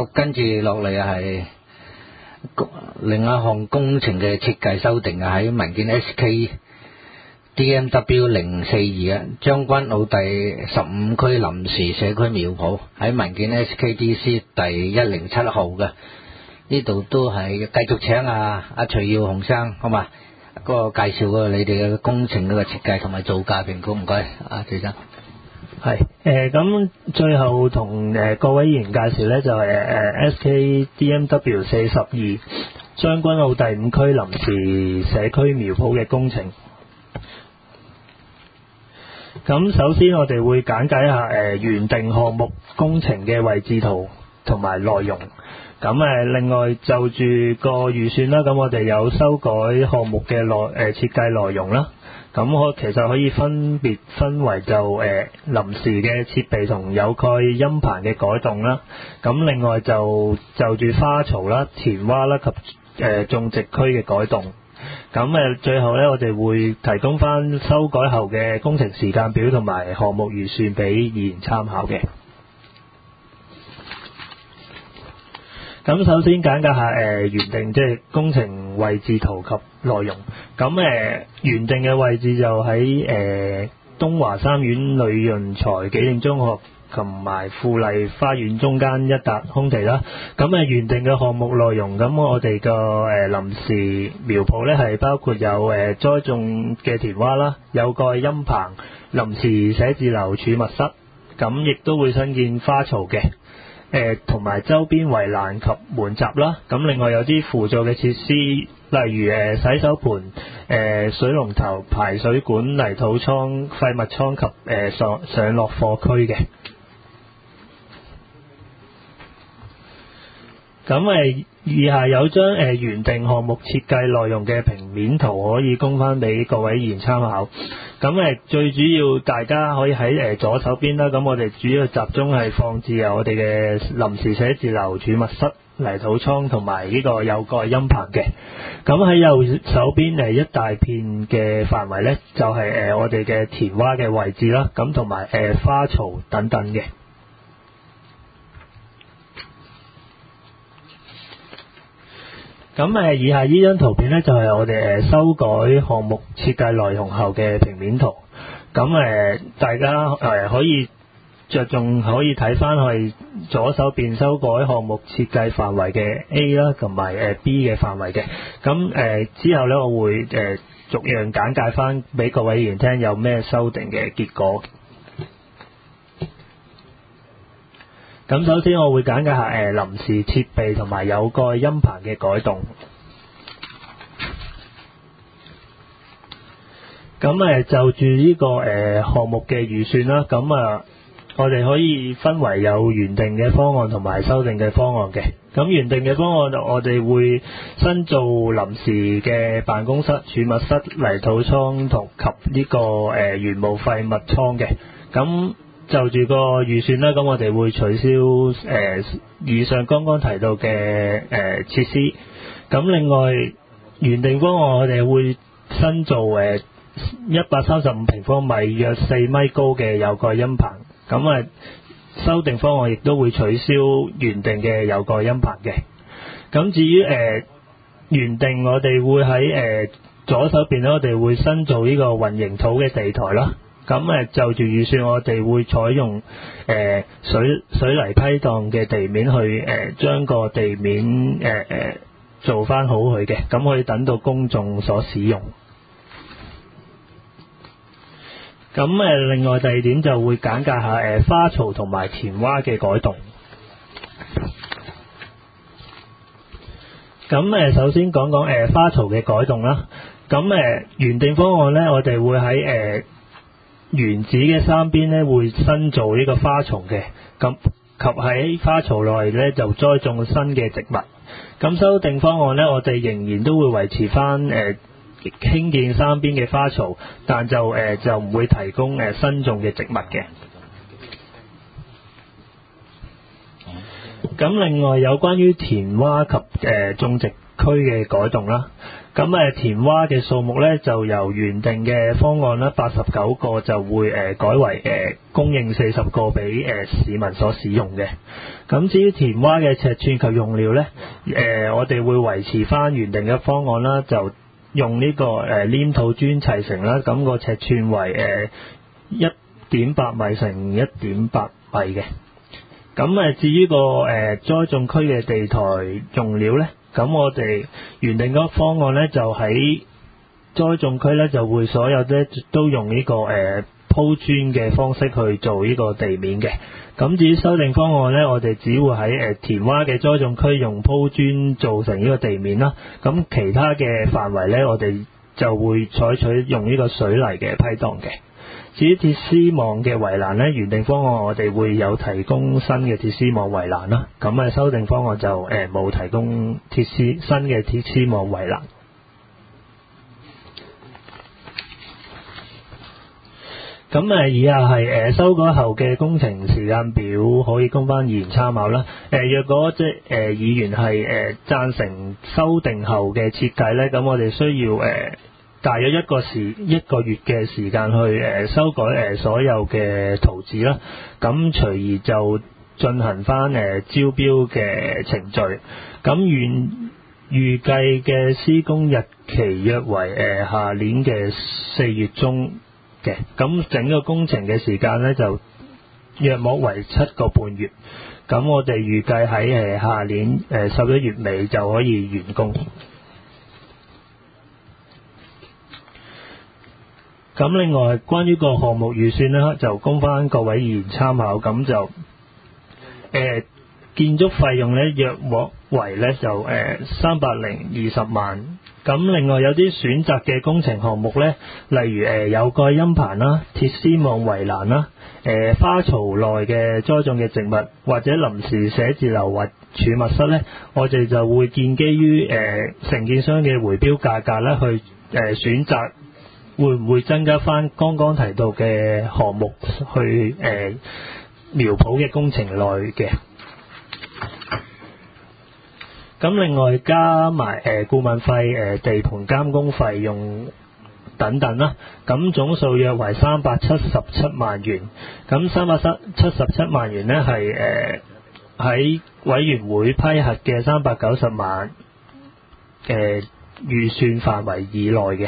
咁跟住落嚟係另一項工程嘅設計修訂啊，喺文件 SK DMW 042啊，將軍澳第15區臨時社區苗圃喺文件 SKDC 第107號嘅，呢度都係繼續請阿徐耀雄生，好嘛？嗰個介紹嗰個你哋嘅工程嗰個設計同埋造價評估，唔該，徐生。 係咁最後同各位議員介紹呢，就係SK DMW 42將軍澳第5區臨時社區苗圃嘅工程。咁首先我哋會簡介一下原定項目工程嘅位置圖同埋內容。咁另外就住個預算啦，咁我哋有修改項目嘅設計內容啦。咁我其實可以分別分為就臨時嘅設備同有蓋音棚嘅改動啦。咁另外就住花槽啦、填蛙啦及種植區嘅改動。咁最後呢，我哋會提供翻修改後嘅工程時間表同埋項目預算俾議員參考嘅。咁首先簡介下原定即係工程位置圖及內容。咁原定嘅位置就喺東華三院呂潤財紀念中學同埋富麗花園中間一笪空地啦。咁原定嘅項目內容，咁我哋個臨時苗圃呢係包括有栽種嘅田蛙啦，有蓋音棚、臨時寫字樓儲物室，咁亦都會新建花槽嘅。同埋周邊圍欄及門閘啦，咁另外有啲輔助嘅設施，例如洗手盆、水龍頭、排水管、泥土倉、廢物倉及上落貨區嘅。咁以下有張原定項目設計內容嘅平面圖可以供翻俾各位議員參考。咁最主要大家可以喺左手邊啦，咁我哋主要集中係放置我哋嘅臨時寫字樓、儲物室、泥土倉同埋呢個有蓋音棚嘅。咁喺右手邊一大片嘅範圍呢，就係我哋嘅田蛙嘅位置啦，咁同埋花槽等等嘅。咁以下呢張圖片呢，就係我哋修改項目設計內容後嘅平面圖。咁大家可以着重可以睇翻去左手邊修改項目設計範圍嘅 A 啦，同埋B 嘅範圍嘅。咁之後呢，我會逐樣簡介翻俾各位議員聽有咩修訂嘅結果。咁首先我會簡介下臨時設備同埋有蓋音棚嘅改動。咁就住呢個項目嘅預算啦，咁我哋可以分為有原定嘅方案同埋修訂嘅方案嘅。咁原定嘅方案我哋會新做臨時嘅辦公室、儲物室、泥土倉同及呢個原務廢物倉嘅。咁就住個預算啦，咁我哋會取消以上剛剛提到嘅設施。咁另外原定方案我哋會新做135平方米約4米高嘅有蓋音棚。咁修訂方案亦都會取消原定嘅有蓋音棚嘅。咁至於原定我哋會喺左手邊咧，我哋會新做呢個混凝土嘅地台啦。咁就住預算，我哋會採用水泥批盪嘅地面去將個地面做翻好佢嘅，咁可以等到公眾所使用。咁另外第二點就會簡介下花槽同埋田蛙嘅改動。咁首先講講花槽嘅改動啦。咁原定方案呢，我哋會喺原址嘅三邊呢會新做呢個花槽嘅，及喺花槽內呢就栽種新嘅植物。咁修訂方案呢，我哋仍然都會維持翻興建三邊嘅花槽，但就唔會提供新種嘅植物嘅。咁另外有關於田蛙及種植區嘅改動啦。 咁填蛙嘅數目咧就由原定嘅方案啦89個就會改為供應40個俾市民所使用嘅。咁至於填蛙嘅尺寸及用料咧，我哋會維持翻原定嘅方案啦，就用呢個黏土磚砌成啦，咁個尺寸為1.8米乘1.8米嘅。咁至於個栽種區嘅地台用料咧，咁我哋原定嗰個方案咧就喺栽種區咧就會所有咧都用呢個鋪磚嘅方式去做呢個地面嘅。咁至於修訂方案咧，我哋只會喺填蛙嘅栽種區用鋪磚做成呢個地面啦。咁其他嘅範圍咧，我哋就會採取用呢個水泥嘅批盪嘅。至於鐵絲網嘅圍欄咧，原定方案我哋會有提供新嘅鐵絲網圍欄啦。咁修訂方案就冇提供新嘅鐵絲網圍欄。咁以下係修改後嘅工程時間表，可以供翻議員參考啦。若果議員係贊成修訂後嘅設計咧，咁我哋需要大約一個月嘅時間去修改所有嘅圖紙啦。咁隨而就進行翻招標嘅程序。咁預計嘅施工日期約為下年嘅4月中嘅。咁整個工程嘅時間咧就約莫為7個半月。咁我哋預計喺下年11月尾就可以完工。咁另外關於個項目預算咧，就供翻各位議員參考。咁就建築費用咧約莫為咧就320萬。咁另外有啲選擇嘅工程項目咧，例如有蓋陰棚啦、鐵絲網圍欄啦、花槽內嘅栽種嘅植物或者臨時寫字樓或儲物室咧，我哋就會建基於承建商嘅回標價格咧去選擇會唔會增加翻剛剛提到嘅項目去苗圃嘅工程內嘅。咁另外加埋顧問費、地盤監工費用等等啦，咁總數約為377萬元。咁377萬元呢係喺委員會批核嘅390萬預算範圍以內嘅。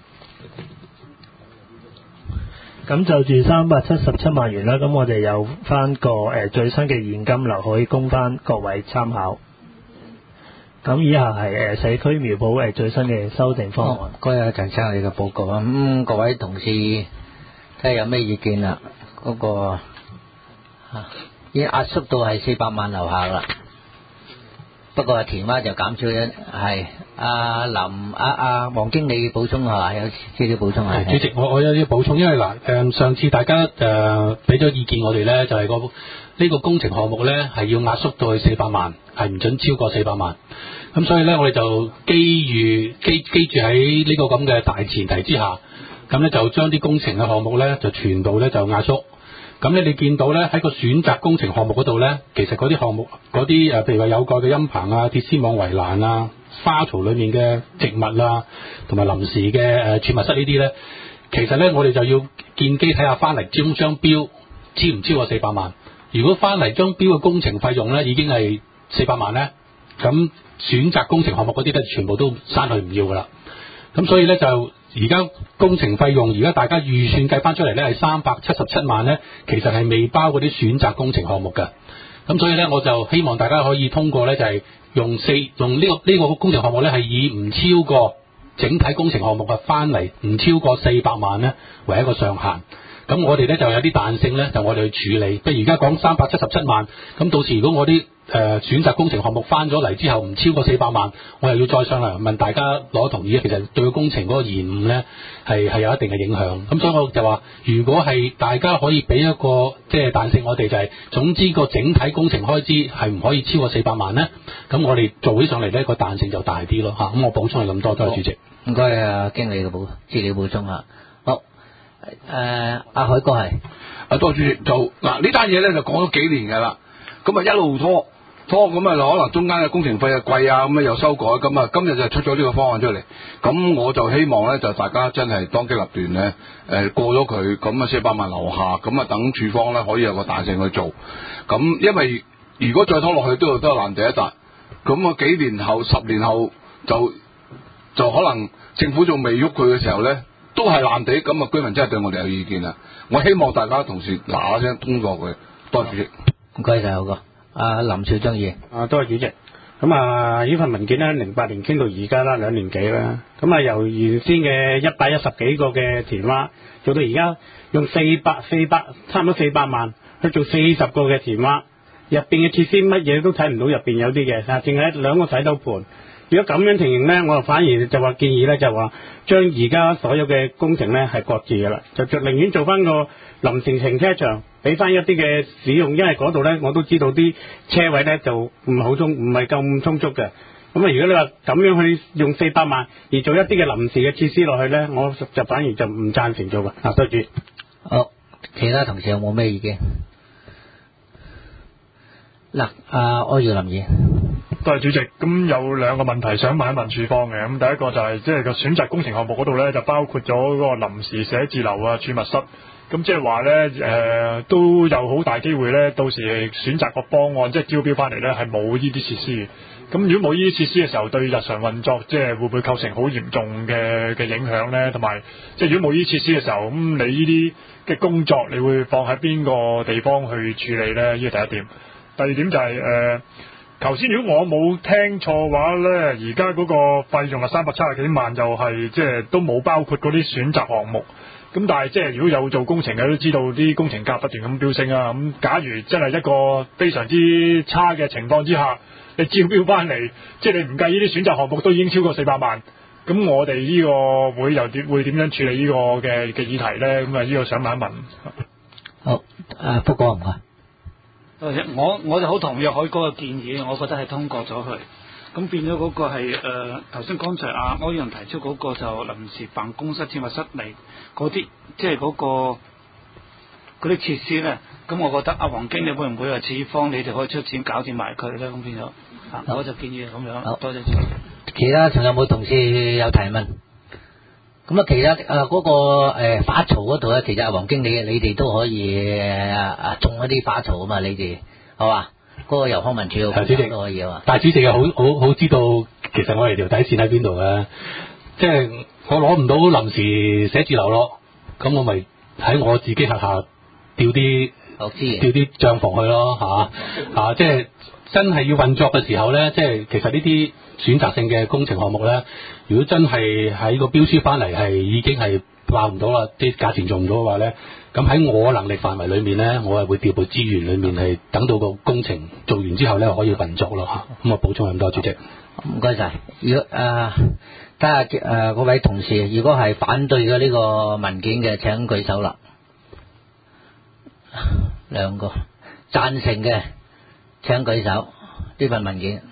咁就住377萬元啦，咁我哋有翻個最新嘅現金流可以供翻各位參考。咁以下係社區苗圃最新嘅修訂方案。 該有陳生你嘅報告啊。各位同事睇下有咩意見啦。嗰個已經壓縮到係400萬樓下啦。不過填蛙就減少咗，係黃經理補充下，有少少補充下。 主席，我有啲補充，因為上次大家俾咗意見我哋咧，就係呢個工程項目咧係要壓縮到去400萬，係唔准超過400萬。咁所以咧，我哋就基住喺呢個咁嘅大前提之下，咁咧就將啲工程嘅項目咧就全部咧就壓縮。咁咧，你見到咧喺個選擇工程項目嗰度咧，其實嗰啲項目嗰啲譬如話有蓋嘅陰棚啊、鐵絲網圍欄啊、花槽裡面嘅植物啊，同埋臨時嘅儲物室呢啲咧，其實咧我哋就要建基睇下翻嚟張標超唔超過400萬。如果翻嚟張標嘅工程費用咧已經係400萬咧，咁選擇工程項目嗰啲咧全部都刪去唔要噶啦。咁所以咧就而家工程費用，而家大家預算計翻出嚟咧係377萬咧，其實係未包嗰啲選擇工程項目嘅。咁所以咧，我就希望大家可以通過咧，就係用呢個工程項目咧，係以唔超過整體工程項目嘅翻嚟唔超過400萬咧為一個上限。咁我哋咧就有啲彈性咧，就我哋去處理。譬如而家講377萬，咁到時如果我啲選擇工程項目翻咗嚟之後唔超過400萬，我又要再上嚟問大家攞同意，其實對個工程嗰個延誤咧係有一定嘅影響。咁所以我就話，如果係大家可以俾一個即係彈性我哋就係總之個整體工程開支係唔可以超過400萬咧，咁我哋做起上嚟咧個彈性就大啲咯嚇。咁我補充係咁多，多謝主席。 唔該啊，經理嘅資料補充啊。好，阿海哥係。 多謝主席。就嗱呢單嘢咧就講咗幾年㗎啦，咁啊一路拖。 拖咁啊，可能中間嘅工程費啊貴啊，咁啊又修改，咁啊今日就出咗呢個方案出嚟。咁我就希望咧，就大家真係當機立斷咧，過咗佢，咁啊400萬樓下，咁啊等處方咧可以有個彈性去做。咁因為如果再拖落去都有爛地一笪，咁啊幾年後、10年後就可能政府仲未喐佢嘅時候咧，都係爛地，咁啊居民真係對我哋有意見啦。我希望大家同事嗱嗱聲通過佢。多謝主席。 唔該晒，好哥。阿林少章議員。 多謝主席。咁啊，呢份文件咧，08年傾到而家啦，2年幾啦。咁啊，由原先嘅110幾個嘅田蛙，做到而家用400差唔多400萬去做40個嘅田蛙，入邊嘅設施乜嘢都睇唔到，入邊有啲嘅，淨係2個洗手盆。如果咁樣情形咧，我就反而就話建議咧，就話將而家所有嘅工程咧係擱置噶啦，就寧願做翻個臨時停車場，俾翻一啲嘅使用，因為嗰度咧我都知道啲車位咧就唔係咁充足嘅。咁啊，如果你話咁樣去用400萬而做一啲嘅臨時嘅設施落去咧，我就反而就唔贊成做噶。多謝。 好，其他同事有冇咩意見？嗱，柯耀林議員。 多謝主席。咁有兩個問題想問一問處方嘅。咁第一個就係即係個選擇工程項目嗰度咧，就包括咗嗰個臨時寫字樓啊、儲物室。咁即係話咧，都有好大機會咧，到時選擇個方案即係招標翻嚟咧，係冇呢啲設施嘅。咁如果冇呢啲設施嘅時候，對日常運作即係會唔會構成好嚴重嘅影響咧？同埋即係如果冇呢啲設施嘅時候，咁你呢啲嘅工作，你會放喺邊個地方去處理咧？呢個第一點。第二點就係頭先如果我冇聽錯嘅話咧，而家嗰個費用係370幾萬，就係即係都冇包括嗰啲選擇項目。咁但係即係如果有做工程嘅都知道啲工程價不斷咁飆升啊。咁假如真係一個非常之差嘅情況之下，你招標翻嚟，即係你唔計呢啲選擇項目都已經超過400萬。咁我哋呢個會點樣處理呢個嘅議題咧？咁啊呢個想問一問。 好，福哥唔該。 我就好同意海哥嘅建議，我覺得係通過咗佢。咁變咗嗰個係頭先剛才柯議員提出嗰個就臨時辦公室、儲物室嚟嗰啲，即係嗰啲設施咧。咁我覺得黃經理會唔會話處方你哋可以出錢搞掂埋佢咧？咁變咗我就建議係咁樣。好，多謝主席。 其他仲有冇同事有提問？咁啊，其他嗰個花槽嗰度咧，其實黃經理你哋都可以種一啲花槽啊嘛，你哋係嘛？嗰個由康文署都可以啊嘛。 但係主席又好知道，其實我哋條底線喺邊度嘅。即係我攞唔到臨時寫字樓咯，咁我咪喺我自己轄下調啲帳篷去咯，即係真係要運作嘅時候咧，即係其實呢啲選擇性嘅工程項目咧，如果真係喺個標書翻嚟係已經係爆唔到啦，啲價錢做唔到嘅話咧，咁喺我能力範圍裏面咧，我係會調撥資源裏面係等到個工程做完之後咧可以運作咯嚇。咁啊補充咁多，主席。 唔該晒。如果睇下嗰位同事，如果係反對嘅呢個文件嘅，請舉手啦。兩個贊成嘅請舉手。呢份文件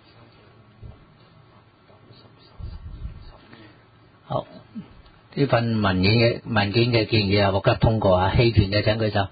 好，呢份文件嘅建議獲得通過啊！棄權嘅請舉手。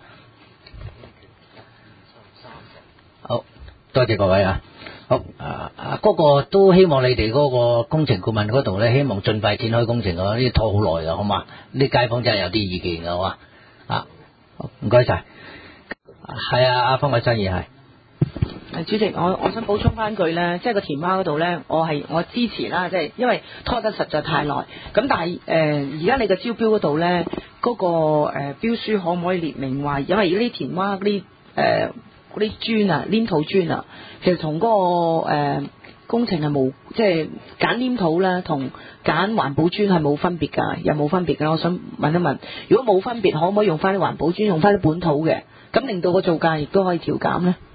好，多謝各位啊！好嗰個都希望你哋嗰個工程顧問嗰度咧，希望盡快展開工程啊！呢拖好耐噶，好嘛？啲街坊真係有啲意見噶，好嘛？唔該晒。係阿方偉新議係。 主席，我想補充翻句咧，即係個田蛙嗰度咧，我支持啦，即係因為拖得實在太耐。咁但係而家你個招標嗰度咧，嗰個標書可唔可以列明話，因為而家啲田蛙嗰啲磚啊、黏土磚啊，其實同嗰個工程係冇，即係揀黏土咧，同揀環保磚係冇分別㗎，有冇分別㗎？我想問一問，如果冇分別，可唔可以用翻啲環保磚，用翻啲本土嘅，咁令到個造價亦都可以調減咧？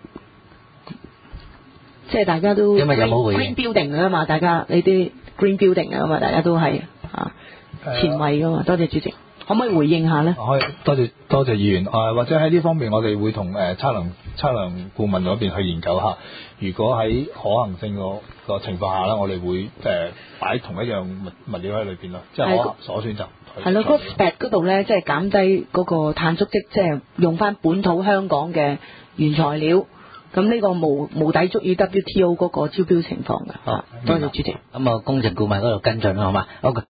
即係大家都 green building 啊嘛，大家呢啲 green building 啊嘛，大家都係前衞噶嘛。多謝主席，可唔可以回應下咧？ 可以，多謝議員。或者喺呢方面，我哋會同測量顧問嗰邊去研究下。如果喺可行性個情況下咧，我哋會擺同一樣物料喺裏邊咯，即係可所選擇。 係咯，嗰個 spec 嗰度咧，即係減低嗰個碳足跡，即係用翻本土香港嘅原材料。 咁呢個無抵觸於 WTO 嗰個招標情況㗎。 好， 多謝主席。 咁啊，工程顧問嗰度跟進啦，好嘛？好嘅。